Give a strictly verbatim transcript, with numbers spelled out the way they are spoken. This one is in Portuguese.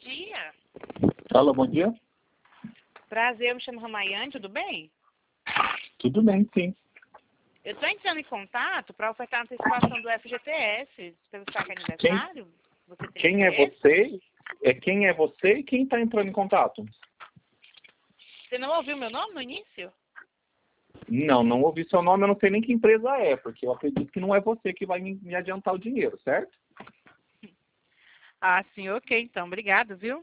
dia. Alô, bom dia. Prazer, eu me chamo Ramayane, tudo bem? Tudo bem, sim. Eu estou entrando em contato para ofertar a antecipação do F G T S, pelo saque aniversário. Você tem Quem é interesse? você? É quem é você e quem está entrando em contato? Você não ouviu meu nome no início? Não, não ouvi seu nome, eu não sei nem que empresa é, porque eu acredito que não é você que vai me, me adiantar o dinheiro, certo? Ah, sim, ok, então. Obrigado, viu?